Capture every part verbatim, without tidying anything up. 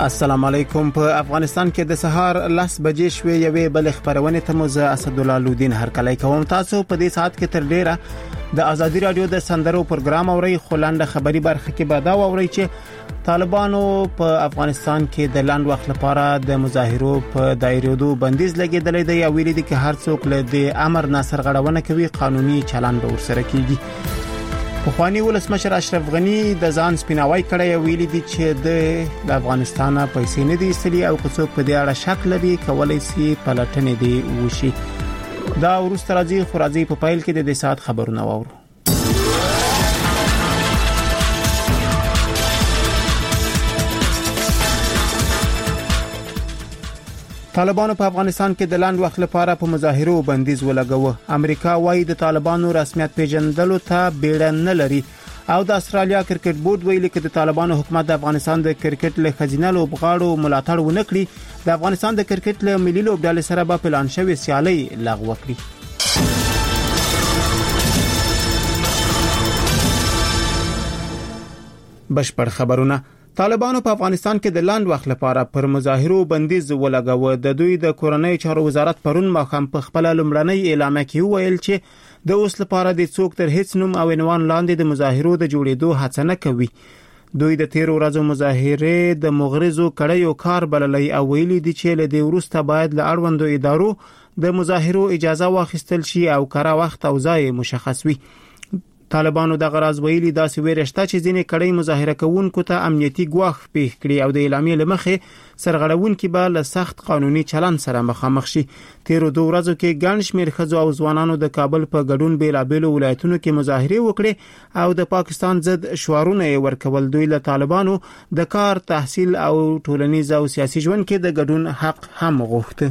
السلام علیکم. په افغانستان کې د سهار لس بجې شوې یوې بل خبرونه ته مو زه اسد الله لودین هرکلی کوم. تاسو په دې ساعت کې تر ډیره د ازادي رادیو د سندرو پروګرام اورئ. خلانده خبري برخه کې به دا اورئ چې طالبانو په افغانستان کې د لاند وخت لپاره د مظاهرو په دایریدو بندیز لګیدلې دی او ویلي دي چې هر څوک له د امر ناصر غړونه کوي قانوني چلند به ورسره کیږي. خوانی ولسمشر اشرف غنی د ځان سپیناوي کړی ویلي دي چې د افغانستان پیسې نه دي استلی او څوک په دې اړه شک لري کولای شي پلټنې دی وشي. دا ورسته راځي خو راځي په پایل کې د دې ساعت خبرونه واورو. طالبانو په افغانستان کې د لاند وخت لپاره په مظاهرو بندیز ولګوه. امریکا وايي د طالبانو رسمیت پیژندلو ته بیړه نه لري او د استرالیا کرکټ بورډ ویلي چې د طالبانو حکومت د افغانستان د کرکټ له خزینه لوبغاړو ملاتړ ونکړي د افغانستان د کرکټ له ملي لوبډلې سره به پلان شوی سیالي لغوه کړي. بشپړ خبرونه. طالبانو په افغانستان کې د لاند وخت لپاره پر مظاهرو بندیز ولګاوه. د دوی د کورنۍ چارو وزارت پرون مخام په خپل لمړنۍ اعلامیه کې ویل چې د اوس لپاره د څوک تر هیڅ نوم او عنوان لاندې د مظاهرو د جوړېدو هڅه نه کوي. دوی د تیر ورځو مظاهره د مغرضو کړیو کار بللی او ویلي دي چې له دې وروسته باید له اړوندو ادارو د مظاهرو اجازه واخیستل شي او کره وخت او ځای مشخص وي. طالبانو د غراز ویلي داسې ویرشته چې ځینې کړي مظاهره کوونکو ته امنیتي ګواښ پیښ کړي او د اعلامیې لمخې سرغړونکو به له سخت قانوني چلند سره مخامخ شي. تیر دوه ورځو کې ګڼ شمېر ښځو او ځوانانو د کابل په ګډون بیلابېلو ولایتونو کې مظاهره وکړي او د پاکستان ضد شعارونه ورکول. دوی له طالبانو د کار، تحصیل او ټولنیز او سیاسي ژوند کې د ګډون حق هم غوښته.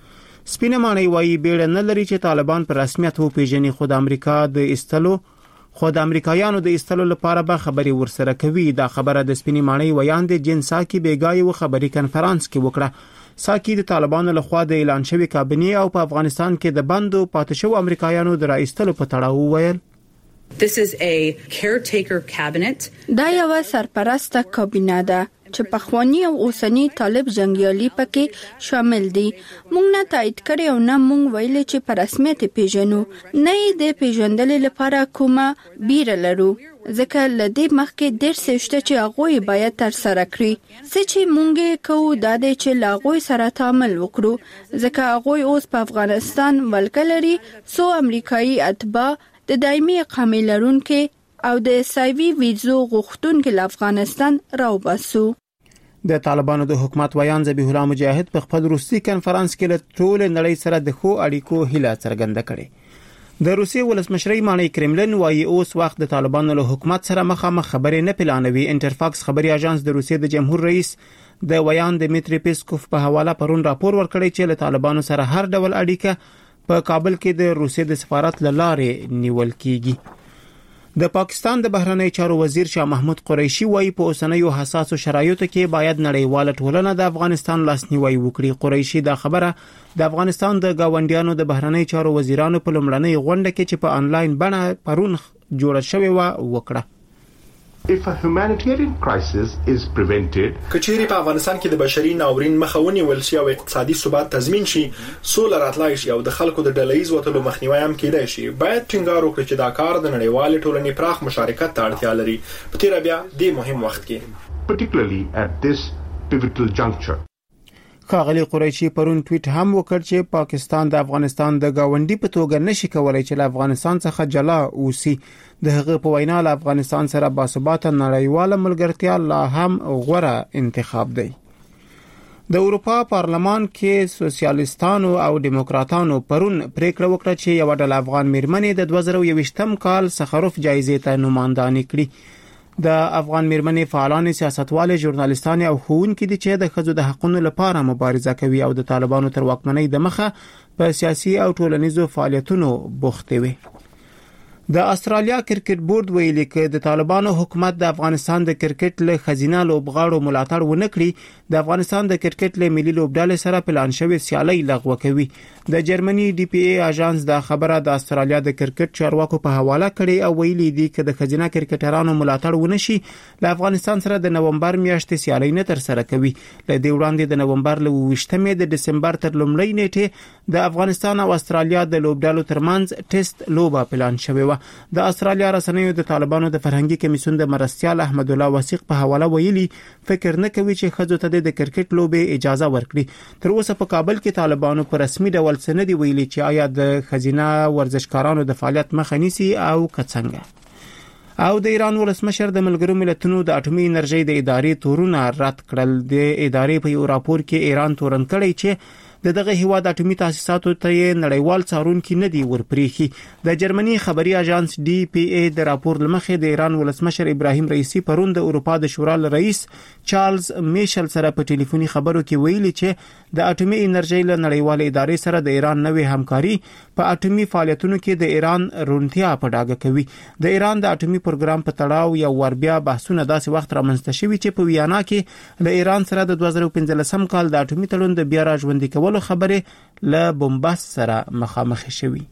سپینه معنی وايي بیړه نه لري چې طالبان په رسمیت وپیژني خو د امریکا د استلو خو د امریکایانو د استلو لپاره به خبري ورسره کوي. دا خبره د سپینی معنی ویاند جن ساکی بیګای و خبري کانفرنس کې وکړه. ساکی د طالبانو لخوا د اعلان شوی کابینه او په افغانستان کې د بندو پاتشو امریکایانو د رئیستلو په تړاو ویل This is a caretaker cabinet. دا یو سرپرسته کابینه ده چې پخوانی او اوسنی طالب جنگیالي پکې شامل دي. موږ نه تایید کړی او نه موږ ویل چې په رسمیت پیژنو. نه د پیژندل لپاره کومه بیره لرو ځکه لدې مخکې ډېر څه شته چې هغه باید تر سره کړی. څه چې موږ کوو دا د چې لاغوي سره تعامل وکړو ځکه هغه اوس په افغانستان ولکلري سو امریکایي اتباع د دایمي اقامه لرونکو او د سایوي ویزو غوښتونکو له افغانستان راوباسو. د طالبانو د حکومت ویان ذبیح الله مجاهد په خپل روسي کانفرنس کې له ټول نړۍ سره د خو اړیکو هیله څرګنده کړې. د روسي ولسمشرۍ معنی کرملن وايي اوس وخت د طالبانو له حکومت سره مخامخ خبرې نه پلانوي. انټرفاکس خبري اژانس د روسي د جمهور رئیس د ویان دمیتری پیسکوف په حواله پرون راپور ورکړی چې له طالبانو سره هر ډول اړیکه په کابل کې د روسي د سفارت لاره نیول کیږي. د پاکستان د بهرنی چارو وزیر شاه محمود قریشي وايي په اوسنیو حساسو شرایطو کې باید نړیواله ټولنه د افغانستان لاسنیوي وکړي. قریشي دا خبره د افغانستان د گاونډیانو د بهرنی چارو وزیرانو په لومړنۍ غونډه کې چې په انلاین بڼه پرون جوړه شوې و وکړه. If a humanitarian crisis is prevented, کچېری په افغانستان کې د بشري ناورین مخاوني ولسی او اقتصادي ثبات تضمین شي سول راتلای شي او د خلکو د ډلهیز وټلو مخنیوي هم کېدای شي. باید ټینګار وکړي چې دا کار د نړیوال ټولنې پراخ مشارکت ته اړتیا لري په تیر بیا د مهم وخت کې particularly at this pivotal juncture. ښاغلي قریشي پرون ټویټ هم وکړ چې پاکستان د افغانستان د گاونډي په توګه نشي کولای چې له افغانستان څخه جلا اوسي. د هغه په وینا له افغانستان سره باثباته نړیواله ملګرتیا لا هم غوره انتخاب دی. د اروپا پارلمان کې سوسیالیستانو او دیموکراتانو پرون پریکړه وکړه چې یو ډول افغان میرمنې د دوه زره یوویشتم کال سخروف جایزې ته نومانداني کړي. د افغان میرمنې فعالان سیاستوال ژورنالیستان او ښوونکي دي چې د ښځو د حقوقو لپاره مبارزه کوي او د طالبانو تر واکمنۍ د مخه په سیاسي او ټولنیزو فعالیتونو بوخت وي. د استرالیا کرکټ بورډ ویلي چې د طالبانو حکومت د افغانستان د کرکټ له خزینه لوبغاړو ملاتړ ونه کړي د افغانستان د کرکټ له ملي لوبډلې سره پلان شوی سیالي لغوه کوي. د جرمني ډي پی ای اژانس د خبره د استرالیا د کرکټ چارواکو په حواله کړي او ویلي دي چې د خزینه کرکټرانو ملاتړ ونه شي له افغانستان سره د نومبر میاشتې سیالي نه تر سره کوي. له دې وړاندې د نومبر له ویشتمې د دسمبر تر لومړۍ نیټه د افغانستان او استرالیا د لوبډلو ترمنځ ټیسټ لوبه پلان شوی و. د استرالیا رسنیو د طالبانو د فرهنګي کمیسیون د مرستيال احمد الله وثیق په حواله ویلي فکر نه کوي چې خځو ته د کرکټ لوبې اجازه ورکړي. تر اوسه په کابل کې طالبانو په رسمي ډول سندي ویلي چې آیا د خزینه ورزشکارانو د فعالیت مخه نیسي او کڅنګ. او د ایران ولسمشر د ملګرو ملتونو د اټومي انرژي د ادارې تورونه رد کړل. د ادارې په یو راپور کې ایران تورن کړی چې د دغه هیواد اټومي تاسیساتو ته نړیوال څارونکي نه دی ورپریخي. د جرمني خبري اژانس ډي پی ای د راپور لمخې د ایران ولسمشر ابراهیم رئیسی پرون د اروپا د شورا رئیس چارلز میشل سره په ټلیفوني خبرو کې ویلي چې د اټومي انرژي له نړیوال ادارې سره د ایران نوې همکاري په اټومي فعالیتونو کې د ایران رونتیا په ډاګه کوي. د ایران د اټومي پروګرام په تړاو یو ور بیا بحثونه داسې وخت رامنځته شوي چې په ویانا کې له ایران سره د دوه زره پنځلسم کال د اټومي تړون د بیا راژوندي کولو خبره له بومباست سره مخامخ شوي.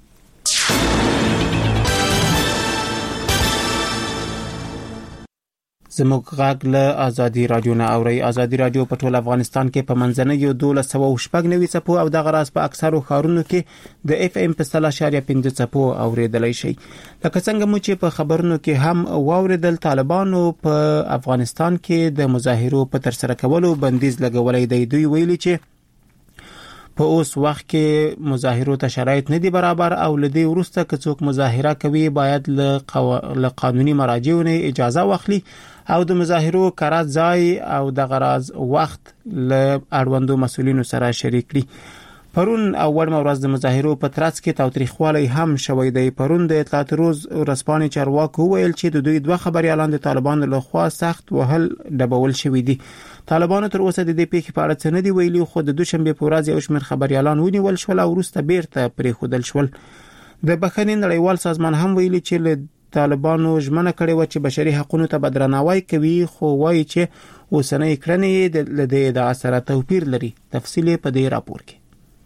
زموږ غږ له ازادي رادیو نه اوري. ازادي رادیو په ټول افغانستان کې په منځنۍ دولس سوه شپږ نوي څپو او د غراس په اکثرو ښارونو کې د اف ام په سلا شاریه پنځه څپو اوریدلای شي. لکه څنګه مو چې په خبرونو کې هم واوریدل طالبانو په افغانستان کې د مظاهرو په تر سره کولو بندیز لګولای دی. دوی ویلي چې په اوس وخت کې مظاهرو ته شرایط نه دي برابر او لدی ورسته که څوک مظاهره کوي باید له قو... قانوني مراجعو نه اجازه واخلي او د مظاهرو قرار ځای او د غراز وخت له اړوندو مسولینو سره شریک کړي. پرون اول ورځ د مظاهرو په ترڅ کې تاوتریخوالی هم شوې دی. پرون د اطلاعات روز رسپانې چارواکو ویل چې د دوی دوه خبريالان د طالبانو له خوا سخت وهل ډبول شوې دي. طالبانو تر اوسه د دې پیښې په اړه څه نه دی ویلي خو د دوشنبه په ورځ یو شمېر خبريالان ونیول شول او وروسته بیرته پرې خودل شول. د بخښنې نړیوال سازمان هم ویلي چې له طالبانو ژمنه کړې و چې بشري حقوقو ته بدرناوی کوي خو وایي چې اوسنۍ کړنې د دې ادعا سره توپیر لري. تفصیل په دې راپور کې.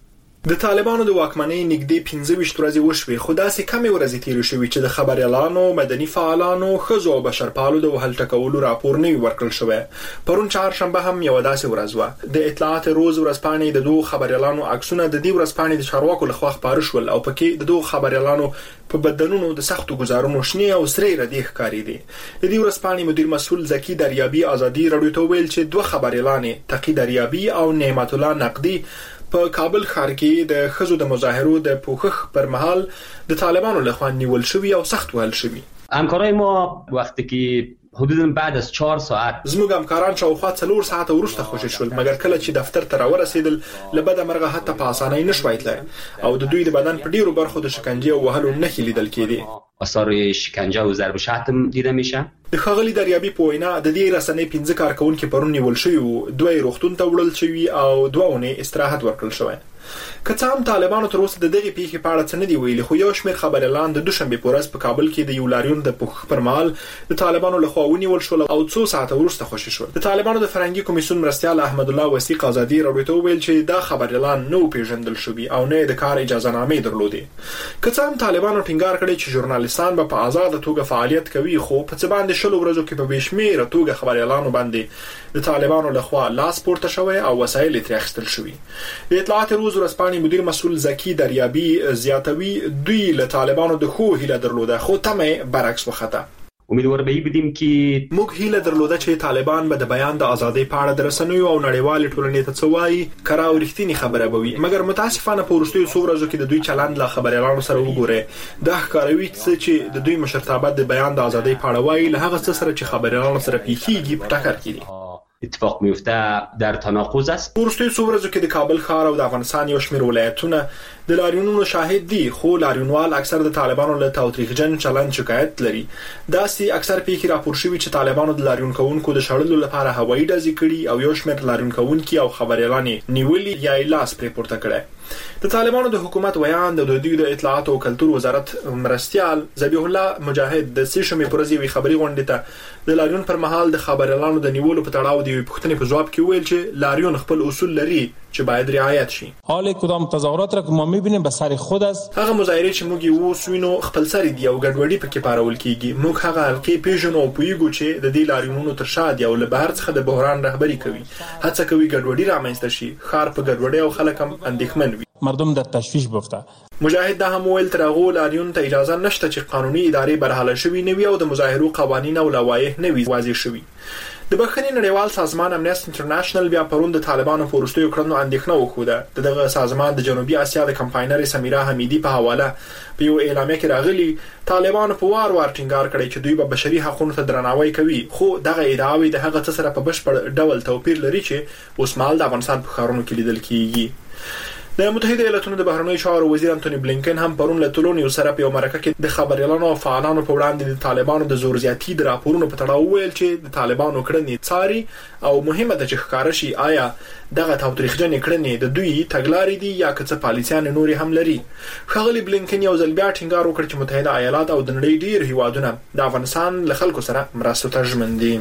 د طالبانو د واکمنۍ نږدې پنځه ویشت ورځې وشوې خو داسې کمې ورځې تیرې شوې چې د خبريالانو، مدني فعالانو، ښځو او بشرپالو د وهل ټکولو راپور نه ورکړل شوی. پرون چهارشنبه هم یو داسې ورځ و. د اطلاعات روز ورځپاڼې د دوه خبريالانو عکسونه د دې ورځپاڼې د چارواکو لخوا خپاره شول او پکې د دوه خبريالانو په بدنونو د سختو گزارونو شنه او سرې ردی ښکاری دي. د دې ورځپاڼې مدیر مسؤل زکی دریابی ازادي رادیو ته ویل چې دوه خبريالان تقی دریابی او نعمت الله نقدی په کابل ښار کې د خزو د مظاهرو د پوښښ پر مهال د طالبانو لخوا نیول شوی او سخت وهل شوی. همکارای ما وقتی که حدوداً بعد از چهار ساعت زموږ همکاران شاوخوا څلور ساعته وروسته خوشی شول مګر کله چې دفتر ته راورسېدل لبد مرغه حتی په اسانۍ نشوای تلای او د دوی د بدن په ډیرو برخو د شکنجې او وهلو نښې لیدل کېدې. آثار شکنجه او ضرب شتم دیده میشه. د خاغلی دریابی په وینا د دې رسنۍ پنځه کارکونکو پرون نیول شوی او دوی روغتون ته وړل شوی او دوونه استراحت ورکړل شوی. که څه هم طالبانو تر اوسه د دغه پیښې په اړه څه نه دی ویلي خو یو شمېر خبريالان د دوشنبه په ورځ په کابل کې د یو لاریون د پوښ پر مهال د طالبانو لخوا ونیول شول او څو ساعته وروسته خوشی شول. د طالبانو د فرهنګي کمیسیون مرستيال احمد الله وثیق ازادي رادیو ته ویل چې دا خبريالان نو پیژندل شوی او نه د کار اجازه نامې درلودې. که څه هم طالبانو ټینګار کړی چې ژورنالیستان به په آزاد توګه فعالیت کوي خو په څه باندې شلو ورځو کې په بشمیره توګه خبريالانو باندې د طالبانو لخوا لاس پورته شوی او وسایل ترې اخیستل شوی. د اطلاعات روز ورځپاڼې مدیر مسؤل زکی دریابی زیاتوي دوی له طالبانو د خو هیله درلوده خو تمه برعکس وخته. امیدوار به این بودیم که موږ هیله درلوده چې طالبان به د بیان د ازادۍ په اړه د رسنیو او نړیوال ټولنې ته څه وایي کړه او رښتینی خبره بوي مګر متاسفانه په وروستیو څو ورځو کې د دوی چلند له خبريالانو سره وګوره دا ښکاروي چې د دوی مشرتابه د بیان د ازادۍ په اړه وایي له هغه څه سره چې خبريالانو سره پیښیږي په ټکر کې دي. اتفاق میفته در تناقض است. ورستي څو ورځو کې د کابل ښار او د افغانستان یو شمېر ولایتونه د لاریونونو شاهد دي خو لاریونوال اکثر د طالبانو له تاوتریخجن چلند شکایت لري. دا سي اکثر پیښې راپور شوي چې طالبانو د لاریون کوونکو د شړلو لپاره هوایي ډزې کړي او یو شمېر لاریون کوونکي او خبريالان نیولي یا لاس پرې پورته کړي. د طالبانو د حکومت ویان د دوی د اطلاعات او کلتور وزارت مرستيال ذبیح الله مجاهد د سیشمې پروژې خبري غونډه ته د لاریون پر مهال د خبريالانو د نیولو په تړاو د پښتنې په جواب کې ویل چې لاریون خپل اصول لري چې باید رعایت شي. حال کدام تظاهرات را که ما می‌بینیم به سر خود است. هغه مظاهره چې موږ یو سوینو خپل سر دی او ګډوډي پکې پارول کیږي. موږ هغه حلقې پیژنو او پویګو چې د دې لاریونونو تر شا دی او له بهر څخه د بحران رهبری کوي. هڅه کوي ګډوډي رامنځته شي، خار په ګډوډي او خلک هم اندېښمن وي. مردم در تشویش بفته. مجاهد دا هم ویل تر هغه لاریون ته اجازه نشته چې قانوني ادارې برحاله شوي نه وي او د مظاهرو قوانین او لوایح نه وي واضح شوي. د بخښنې نړیوال سازمان امنیست انټرنیشنل بیا پرون د طالبانو په وروستیو کړنو اندېښنه وښوده. دغه سازمان د جنوبي اسیا د کمپاینر سمیرا حمیدی په حواله په یو اعلامیه کې راغلي طالبانو په وار وار ټینګار کړی چې دوی به بشري حقوقو ته درناوی کوي، خو دغه ادعاوې د هغه څه سره په بشپړ ډول توپیر لري چې اوس مهال د افغانستان په ښارونو کې لیدل کیږي. د متحده ایالاتونو د بهرنیو چارو وزیر انټونی بلینکن هم پرون له تلونیو سره په مرکه کې د خبريالانو او فعالانو په وړاندې د طالبانو د زور زیاتی د راپورونو په تړاو ویل چې د طالبانو کړنې څاري او مهمه ده چې ښکار شي آیا دغه تاوتریخجن کړنې د دوی تګلارې دي یا که څه پالیسیان نوري هم لري. ښاغلي بلینکن یو ځل بیا ټینګار وکړ چې متحده ایالات او د نړۍ ډیر هیوادونه د افغانستان له خلکو سره مرستو ته ژمن دي.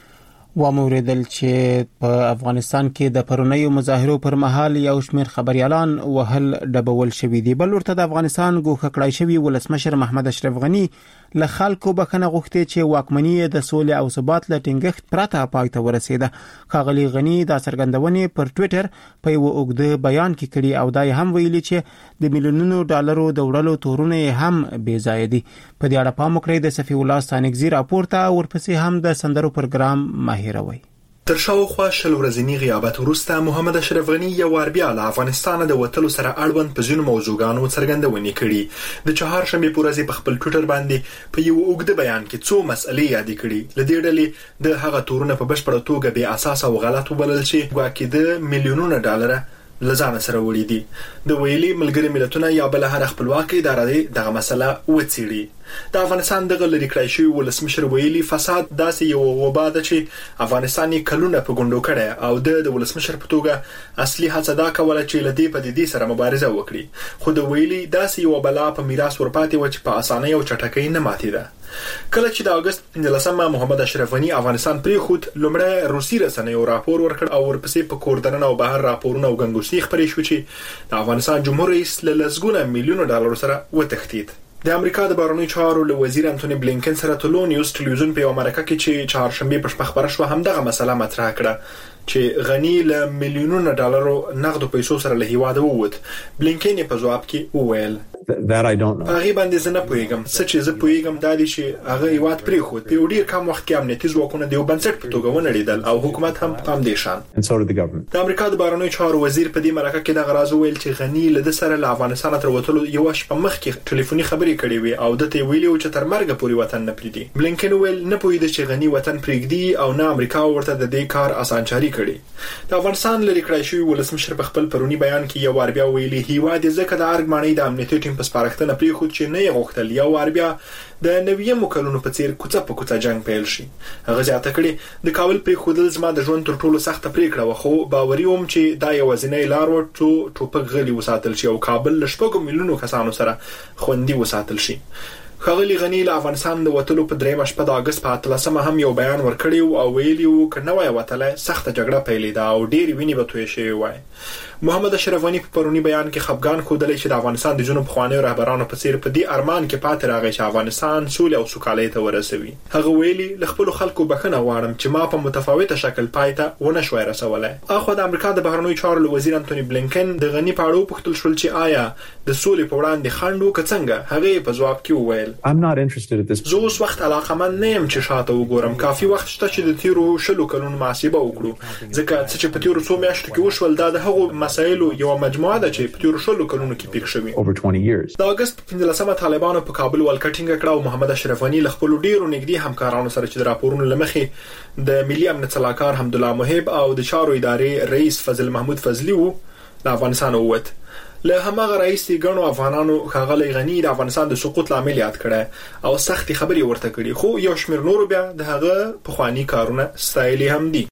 وموریدل چې په افغانستان کې د پرونیو مظاهرو پر مهال یو شمېر خبريالان وهل ډبول شوې دي. بل ورته د افغانستان ګوښه کړای شوی ولسمشر محمد اشرف غنی له خلکو بخنه غوښتي چې واکمني د سولې او ثبات له ټینګښت پرته پای ته ورسیده. ښاغلي غنی دا څرګندونې پر ټوئیټر په یو اوږده بیان کې کړي او دا هم ویلي چې د میلیونونو ډالرو د وړلو تورونه هم بې ځای دي. په دې اړه پام وکړئ د صفی الله ستانکزی راپورته ورپسې هم د سندرو پروګرام ماهروي. تر شاوخوا شل ورځنی غیابت وروسته محمد اشرف غنی یو وار بیا له افغانستان د وټلو سره اړوند په ځینو موضوعګانو څرګندونې کړي. د چهارشنبه په ورځ په خپل ټوئیټر باندې په یو اوږده بیان کې څو مسئلې یاد کړي. لدې ډلې د هغه تورونه په بشپړه توګه بې اساس او غلط وبلل شي، ګواکې د میلیونونو ډالر لزانه سره وړي دي. د ویلي ملګری ملتونه یا بل هر خپلواکي ادارې دغه مسله وڅېړي. د افغانستان دغه لری کړای شوی ولسمشر ویلي فساد داسې یو وبا ده چې افغانستان کلونه په ګوندو کړي او د ولسمشر په توګه اصلي هڅه دا کوله چې لدی په دې سره مبارزه وکړي. خو د ویلي داسې یو بلا په میراث ورپاتې و چې په اسانۍ او چټکۍ نه ماتېده. کله چې د اگست پنځلسمه محمد اشرف غنی افغانستان پریخود لومړی روسي رسنیو راپور ورکړ او ورپسې په کوردنن او بهر راپورونه او غنګوسي خبرې شو چې د افغانستان جمهور رئیس له لسګونه میلیونو ډالر سره وتښتید. د امریکا د بهرنیو چارو له وزیر انټونی بلینکن سره تلونیوس ټلویزیون په امریکا کې چې چهارشنبه په شپه خبره شو هم دغه مسله مطرح کړه چې غنی له میلیونونو ډالرو نقد پیسو سره له هیواده ووت. بلینکن په جواب کې وویل that I don't know. هغه باندې زه نه پوهیږم. څه چې زه پوهیږم دا دی چې هغه هیواد پریخود په ډیر کم وخت کې امنیتي ځواکونه د یو بنسټ په توګه ونړیدل او حکومت هم پام دی شان. And so did the government. د امریکا د بهرنیو چارو وزیر په دې مرکه کې د غراز ویل چې غنی له سره له افغانستان تر وټلو یو شپه مخ کې ټلیفوني خبرې کړې وي او د ته ویلو چې تر مرګ پورې وطن نه پریدي. بلینکن ویل نه پوهید چې غنی وطن پریږدي او نه امریکا ورته د دې کار اسانچاري کړي. د افغانستان لری کړای شوی ولسمشر په خپل پرونی بیان کې یو وار بیا ویلي هیواد ځکه د ارګ معنی د امنیتي ټیم په سپارښتنه پری خو چې نه غوښتل یو وار بیا د نویم کلونو په څیر کوڅه په کوڅه جنگ پیل شي. هغه ځاته کړي د کابل پری خودل زما د ژوند تر ټولو سخت پریکړه و، خو باوري وم چې دا یو ځینې لار و ټو ټوپک غلي وساتل شي او کابل لشپږو میلیونو کسانو سره خوندي وساتل شي. ښاغلي غنی له افغانستان د وټلو په درېمه شپه د اگست په اتلسمه هم یو بیان ورکړی او ویلی وو کنه وای وټله سخت جګړه پیلې ده او ډېری ویني به توی شي وای. محمد اشرف غنی په پرونی بیان کې خفګان خوده چې د افغانستان د جنوب خوانیو رهبرانو په څیر په دې ارمان کې پاتې راغی چې افغانستان سولې او سوکالۍ ته ورسوي. هغه ویلي له خپل خلکو بخښنه غواړم چې ما په متفاوته شکل پایته ونه شوای رسولای. اخو د امریکا د بهرنیو چارو وزیر انټونی بلینکن د غنی په اړه پوښتل شول چې آیا د سولې په وړاندې خنډ وکڅنګ. هغه په جواب کې وویل I'm not interested at this زه اوس وخت علاقمند نه یم چې شاته وګورم. کافي وخت شته چې د تیرو شلو کلونو محاسبه وکړو ځکه چې په تیرو څو میاشتو کې وشول دا د هغو مسایلو یو مجموعه ده چې په تیرو شلو کلونو کې پیښ شوی. over twenty years. د اگست پنځلسمه طالبانو په کابل ولکټینګ کړه او محمد اشرف غنی له خپل ډیرو نږدې همکارانو سره چې د راپورونو لمخې د ملي امنیت صلاحکار حمدالله محب او د چارو ادارې رئیس فضل محمود فضلی وو د افغانستان ووت. له همغه رئیس ګڼو افغانانو ښاغلی غنی د افغانستان د سقوط لامل یاد کړه او سختي خبري ورته کړي، خو یو شمېر نورو بیا د هغه پخوانی کارونه ستایلي هم دي.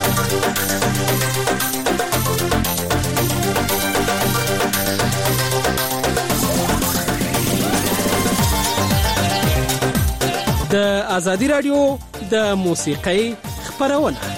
د ازادي رادیو د موسیقۍ خبرونه